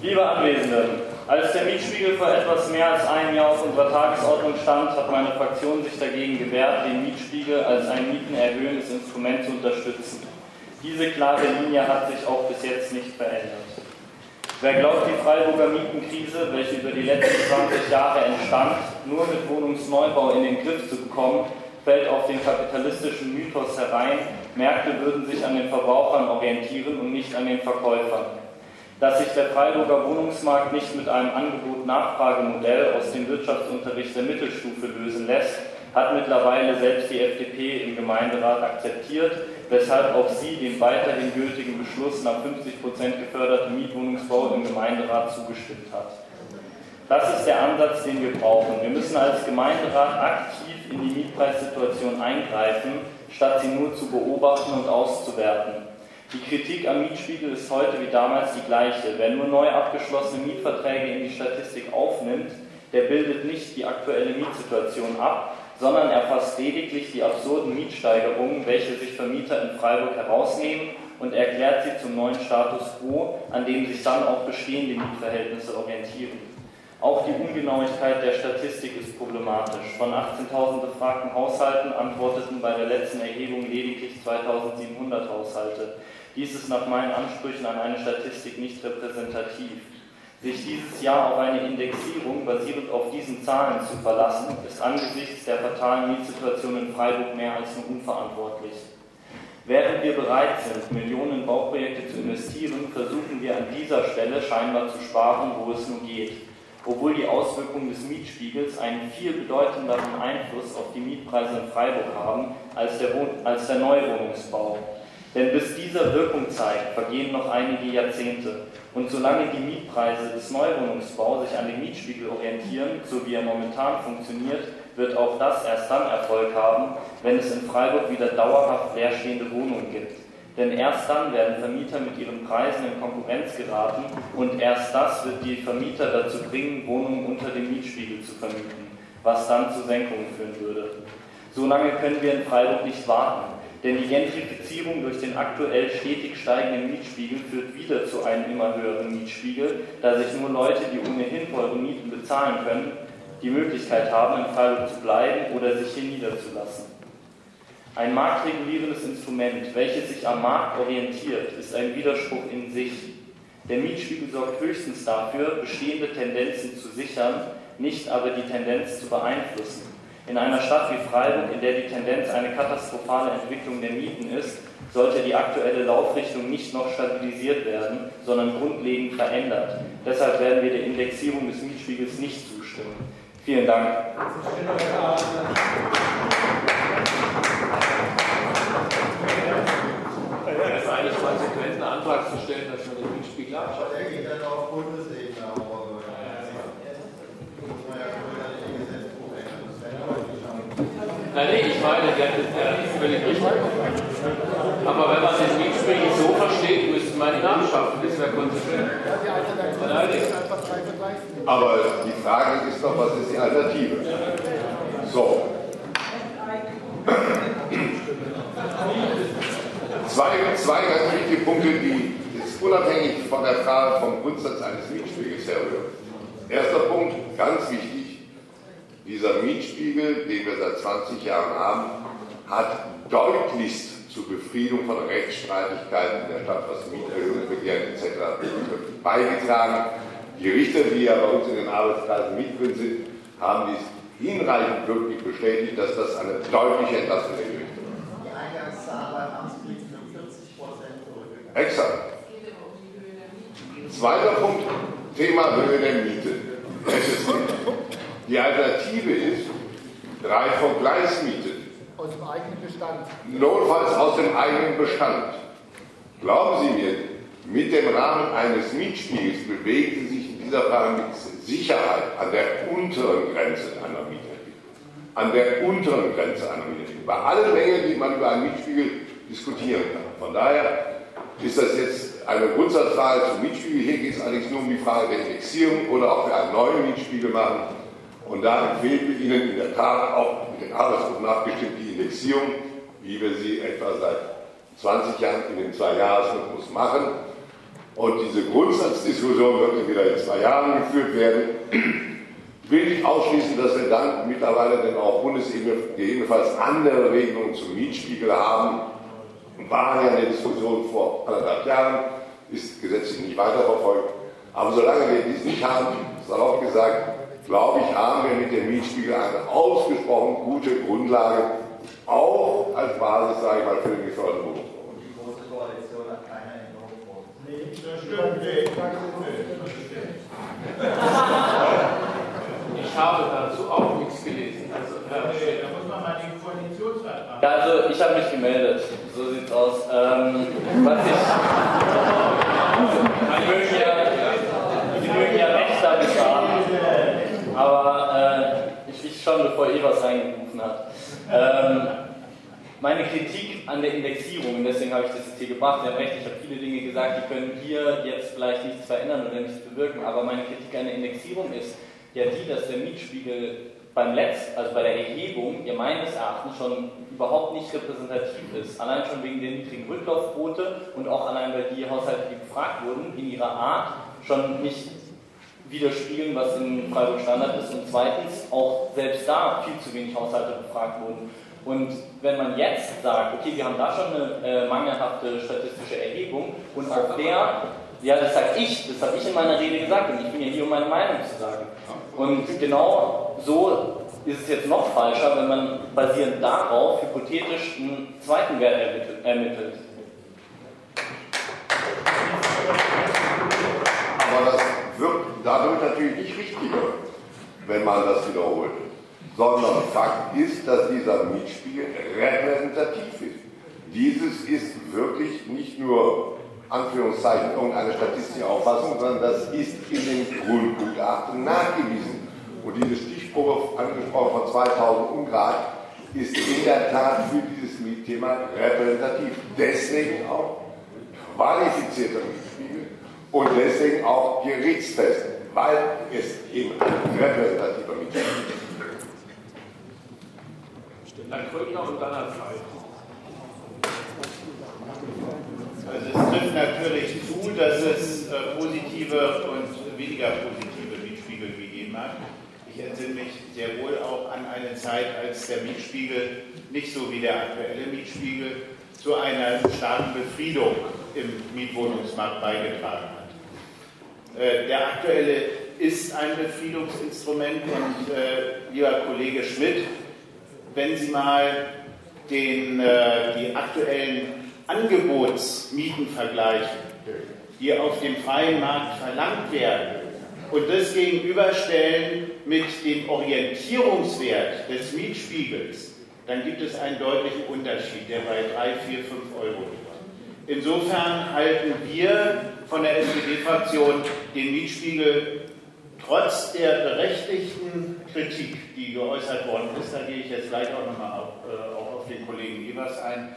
Liebe Anwesende, als der Mietspiegel vor etwas mehr als einem Jahr auf unserer Tagesordnung stand, hat meine Fraktion sich dagegen gewehrt, den Mietspiegel als ein mietenerhöhendes Instrument zu unterstützen. Diese klare Linie hat sich auch bis jetzt nicht verändert. Wer glaubt, die Freiburger Mietenkrise, welche über die letzten 20 Jahre entstand, nur mit Wohnungsneubau in den Griff zu bekommen, fällt auf den kapitalistischen Mythos herein, Märkte würden sich an den Verbrauchern orientieren und nicht an den Verkäufern. Dass sich der Freiburger Wohnungsmarkt nicht mit einem Angebot-Nachfrage-Modell aus dem Wirtschaftsunterricht der Mittelstufe lösen lässt, hat mittlerweile selbst die FDP im Gemeinderat akzeptiert, weshalb auch sie dem weiterhin gültigen Beschluss nach 50% gefördertem Mietwohnungsbau im Gemeinderat zugestimmt hat. Das ist der Ansatz, den wir brauchen. Wir müssen als Gemeinderat aktiv in die Mietpreissituation eingreifen, statt sie nur zu beobachten und auszuwerten. Die Kritik am Mietspiegel ist heute wie damals die gleiche. Wer nur neu abgeschlossene Mietverträge in die Statistik aufnimmt, der bildet nicht die aktuelle Mietsituation ab, sondern erfasst lediglich die absurden Mietsteigerungen, welche sich Vermieter in Freiburg herausnehmen, und erklärt sie zum neuen Status quo, an dem sich dann auch bestehende Mietverhältnisse orientieren. Auch die Ungenauigkeit der Statistik ist problematisch. Von 18.000 befragten Haushalten antworteten bei der letzten Erhebung lediglich 2.700 Haushalte. Dies ist nach meinen Ansprüchen an eine Statistik nicht repräsentativ. Sich dieses Jahr auf eine Indexierung basierend auf diesen Zahlen zu verlassen, ist angesichts der fatalen Mietsituation in Freiburg mehr als nur unverantwortlich. Während wir bereit sind, Millionen in Bauprojekte zu investieren, versuchen wir an dieser Stelle scheinbar zu sparen, wo es nur geht, obwohl die Auswirkungen des Mietspiegels einen viel bedeutenderen Einfluss auf die Mietpreise in Freiburg haben als der Neuwohnungsbau. Denn bis dieser Wirkung zeigt, vergehen noch einige Jahrzehnte. Und solange die Mietpreise des Neuwohnungsbaus sich an den Mietspiegel orientieren, so wie er momentan funktioniert, wird auch das erst dann Erfolg haben, wenn es in Freiburg wieder dauerhaft leerstehende Wohnungen gibt. Denn erst dann werden Vermieter mit ihren Preisen in Konkurrenz geraten und erst das wird die Vermieter dazu bringen, Wohnungen unter dem Mietspiegel zu vermieten, was dann zu Senkungen führen würde. So lange können wir in Freiburg nicht warten, denn die Gentrifizierung durch den aktuell stetig steigenden Mietspiegel führt wieder zu einem immer höheren Mietspiegel, da sich nur Leute, die ohnehin teure Mieten bezahlen können, die Möglichkeit haben, in Freiburg zu bleiben oder sich hier niederzulassen. Ein marktregulierendes Instrument, welches sich am Markt orientiert, ist ein Widerspruch in sich. Der Mietspiegel sorgt höchstens dafür, bestehende Tendenzen zu sichern, nicht aber die Tendenz zu beeinflussen. In einer Stadt wie Freiburg, in der die Tendenz eine katastrophale Entwicklung der Mieten ist, sollte die aktuelle Laufrichtung nicht noch stabilisiert werden, sondern grundlegend verändert. Deshalb werden wir der Indexierung des Mietspiegels nicht zustimmen. Vielen Dank. Es ist eigentlich konsequent, einen Antrag zu stellen, dass man den Mietspiegel abschafft. Der geht dann auf Bundesebene. Nein, ich meine, der ist völlig richtig. Aber wenn man den Mietspiegel so versteht, müsste man ihn abschaffen. Das wäre konsequent. Aber die Frage ist doch, was ist die Alternative? So. Zwei ganz wichtige Punkte, die ist unabhängig von der Frage vom Grundsatz eines Mietspiegels herrühren. Erster Punkt, ganz wichtig, dieser Mietspiegel, den wir seit 20 Jahren haben, hat deutlichst zur Befriedung von Rechtsstreitigkeiten in der Stadt, was Mieterhöhungsbegehren etc. beigetragen. Die Richter, die ja bei uns in den Arbeitskreisen mit drin sind, haben dies hinreichend wirklich bestätigt, dass das eine deutliche Entlastung der Gerichte ist. Die Eingangszahl beim Amtsgericht um 40% zurückgegangen. Exakt. Zweiter Punkt, Thema Höhe der Miete. Die Alternative ist 3 Vergleichsmiete. Aus dem eigenen Bestand. Notfalls aus dem eigenen Bestand. Glauben Sie mir, mit dem Rahmen eines Mietspiegels bewegen Sie sich in dieser Frage mit Sicherheit an der unteren Grenze einer Mietentwicklung. An der unteren Grenze einer Mietentwicklung. Bei allen Mengen, die man über einen Mietspiegel diskutieren kann. Von daher ist das jetzt eine Grundsatzfrage zum Mietspiegel. Hier geht es allerdings nur um die Frage der Indexierung oder ob wir einen neuen Mietspiegel machen. Und da empfehlen wir Ihnen in der Tat auch mit den Arbeitsgruppen abgestimmt die Indexierung, wie wir sie etwa seit 20 Jahren in dem 2-Jahres-Rhythmus machen. Und diese Grundsatzdiskussion wird wieder in 2 Jahren geführt werden. Ich will nicht ausschließen, dass wir dann mittlerweile dann auch Bundesebene gegebenenfalls andere Regelungen zum Mietspiegel haben. War ja eine Diskussion vor 1,5 Jahren, ist gesetzlich nicht weiterverfolgt. Aber solange wir dies nicht haben, salopp gesagt, glaube ich, haben wir mit dem Mietspiegel eine ausgesprochen gute Grundlage, auch als Basis, sage ich mal, für den geförderten Wohnungsbau. Die Große Koalition hat keine Änderung vor. Nee, das stimmt nicht. Ich habe dazu auch nichts gelesen. Also, Da muss man mal den Koalitionsvertrag. Ja, also ich habe mich gemeldet, so sieht's aus. Sie mögen ja recht damit haben, aber ich schon, bevor Evers reingerufen hat. Meine Kritik an der Indexierung, und deswegen habe ich das jetzt hier gebracht, Sie haben recht, ich habe viele Dinge gesagt, die können hier jetzt vielleicht nichts verändern oder nichts bewirken, aber meine Kritik an der Indexierung ist ja die, dass der Mietspiegel also bei der Erhebung, ja meines Erachtens schon überhaupt nicht repräsentativ ist. Allein schon wegen der niedrigen Rücklaufquote und auch allein, weil die Haushalte, die befragt wurden, in ihrer Art schon nicht widerspiegeln, was in Freiburg Standard ist. Und zweitens auch selbst da viel zu wenig Haushalte befragt wurden. Und wenn man jetzt sagt, okay, wir haben da schon eine mangelhafte statistische Erhebung und auf der, ja, das habe ich in meiner Rede gesagt und ich bin ja hier, um meine Meinung zu sagen. Und genau so ist es jetzt noch falscher, wenn man basierend darauf hypothetisch einen zweiten Wert ermittelt. Aber das wird dadurch natürlich nicht richtiger, wenn man das wiederholt. Sondern Fakt ist, dass dieser Mietspiegel repräsentativ ist. Dieses ist wirklich nicht nur, Anführungszeichen, irgendeine statistische Auffassung, sondern das ist in den Grundgutachten nachgewiesen. Und diese Stichprobe, angesprochen von 2000 Ungrad, ist in der Tat für dieses Mietthema repräsentativ. Deswegen auch qualifizierter Mietspiegel und deswegen auch gerichtsfest, weil es eben ein repräsentativer Mietspiegel ist. Herr Krögner und dann Herr Frey. Also es trifft natürlich zu, dass es positive und weniger positive Mietspiegel gegeben hat. Ich entsinne mich sehr wohl auch an eine Zeit, als der Mietspiegel nicht so wie der aktuelle Mietspiegel zu einer starken Befriedung im Mietwohnungsmarkt beigetragen hat. Der aktuelle ist ein Befriedungsinstrument und lieber Kollege Schmidt, wenn Sie mal die aktuellen Angebotsmieten vergleichen, die auf dem freien Markt verlangt werden, und das gegenüberstellen mit dem Orientierungswert des Mietspiegels, dann gibt es einen deutlichen Unterschied, der bei 3, 4, 5 Euro liegt. Insofern halten wir von der SPD-Fraktion den Mietspiegel trotz der berechtigten Kritik, die geäußert worden ist, da gehe ich jetzt gleich auch nochmal auch auf den Kollegen Evers ein,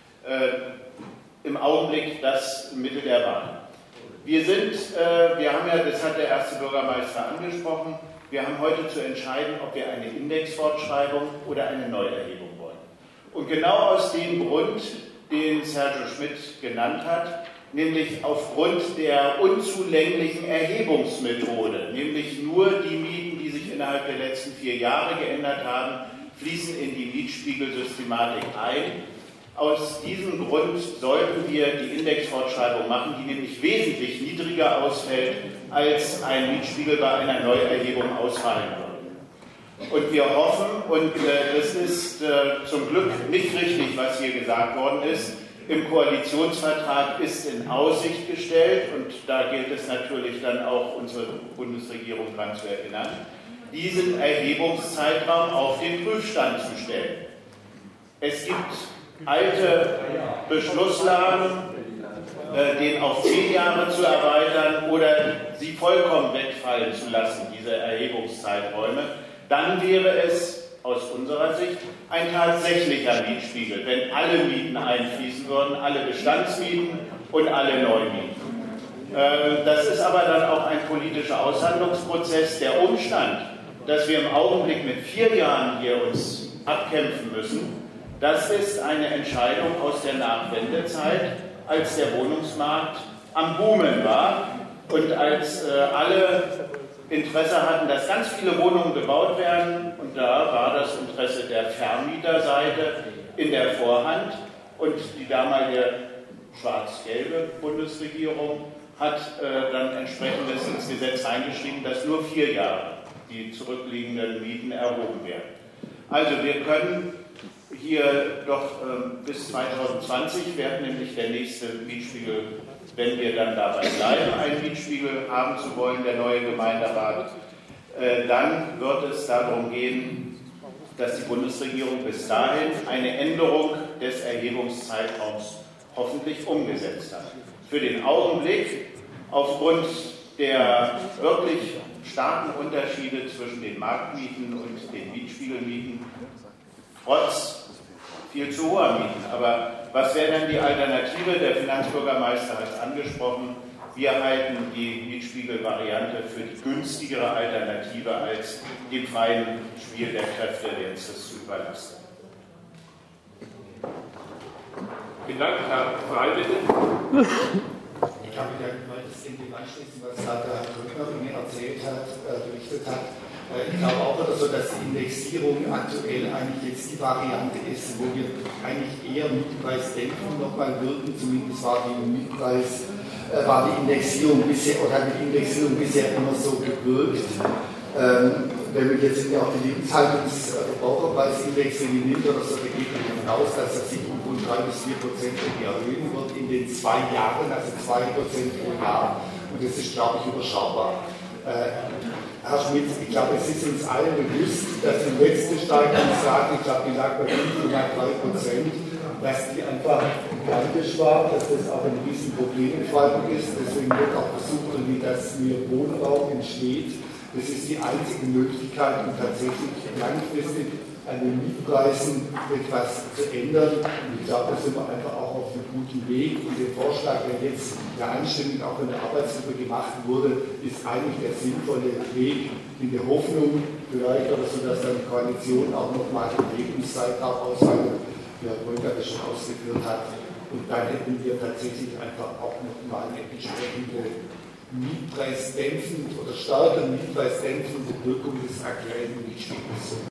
im Augenblick das Mittel der Wahl. Wir haben ja, das hat der erste Bürgermeister angesprochen, wir haben heute zu entscheiden, ob wir eine Indexfortschreibung oder eine Neuerhebung wollen. Und genau aus dem Grund, den Sergio Schmidt genannt hat, nämlich aufgrund der unzulänglichen Erhebungsmethode, nämlich nur die Mieten, die sich innerhalb der letzten 4 Jahre geändert haben, fließen in die Mietspiegelsystematik ein. Aus diesem Grund sollten wir die Indexfortschreibung machen, die nämlich wesentlich niedriger ausfällt, als ein Mietspiegel bei einer Neuerhebung ausfallen würde. Und wir hoffen, und das ist zum Glück nicht richtig, was hier gesagt worden ist, im Koalitionsvertrag ist in Aussicht gestellt, und da gilt es natürlich dann auch, unsere Bundesregierung daran zu erinnern, diesen Erhebungszeitraum auf den Prüfstand zu stellen. Es gibt alte Beschlusslagen, den auf 10 Jahre zu erweitern oder sie vollkommen wegfallen zu lassen, diese Erhebungszeiträume. Dann wäre es aus unserer Sicht ein tatsächlicher Mietspiegel, wenn alle Mieten einfließen würden, alle Bestandsmieten und alle Neumieten. Das ist aber dann auch ein politischer Aushandlungsprozess. Der Umstand, dass wir im Augenblick mit 4 Jahren hier uns abkämpfen müssen, das ist eine Entscheidung aus der Nachwendezeit, als der Wohnungsmarkt am Boomen war und als alle Interesse hatten, dass ganz viele Wohnungen gebaut werden, und da war das Interesse der Vermieterseite in der Vorhand, und die damalige schwarz-gelbe Bundesregierung hat dann entsprechendes ins Gesetz reingeschrieben, dass nur 4 Jahre die zurückliegenden Mieten erhoben werden. Also wir können hier doch bis 2020 wird nämlich der nächste Mietspiegel, wenn wir dann dabei bleiben, einen Mietspiegel haben zu wollen, der neue Gemeinderat, dann wird es darum gehen, dass die Bundesregierung bis dahin eine Änderung des Erhebungszeitraums hoffentlich umgesetzt hat. Für den Augenblick, aufgrund der wirklich starken Unterschiede zwischen den Marktmieten und den Mietspiegelmieten, trotz viel zu hoher Mieten. Aber was wäre denn die Alternative? Der Finanzbürgermeister hat es angesprochen. Wir halten die Mietspiegelvariante für die günstigere Alternative, als dem freien Spiel der Kräfte jetzt das zu überlassen. Vielen Dank, Herr Frey, bitte. Ich kann mich ja weitestgehend dem anschließen, was Herr Grüttner mir erzählt hat, berichtet hat. Ich glaube auch oder so, dass die Indexierung aktuell eigentlich jetzt die Variante ist, wo wir eigentlich eher Mietpreisdämpfung nochmal wirken. Zumindest war die Indexierung bisher oder hat die Indexierung bisher immer so gewirkt. Wenn man jetzt auch die Lebenshaltungsverbraucherpreisindex nimmt oder so, da geht man davon aus, dass er sich um rund 3 bis 4% erhöhen wird in den 2 Jahren, also 2% pro Jahr. Und das ist, glaube ich, überschaubar. Herr Schmidt, ich glaube, es ist uns allen bewusst, dass die letzte Steigerungsrate, ich glaube, die lag bei 5,3%, dass die einfach gigantisch war, dass das auch ein Riesenproblem in Freiburg ist. Deswegen wird auch versucht, dass mehr Wohnraum entsteht. Das ist die einzige Möglichkeit, um tatsächlich langfristig an den Mietpreisen etwas zu ändern. Und ich glaube, da sind wir einfach auch auf einem guten Weg. Und der Vorschlag, der jetzt einstimmig auch in der Arbeitsgruppe gemacht wurde, ist eigentlich der sinnvolle Weg, in der Hoffnung, vielleicht oder so, dass dann die Koalition auch nochmal den Lebenszeitraum ausweitet, wie Herr Brünker das schon ausgeführt hat. Und dann hätten wir tatsächlich einfach auch nochmal eine entsprechende mietpreisdämpfend oder starke mietpreisdämpfende Wirkung des aktuellen Mietspiegels.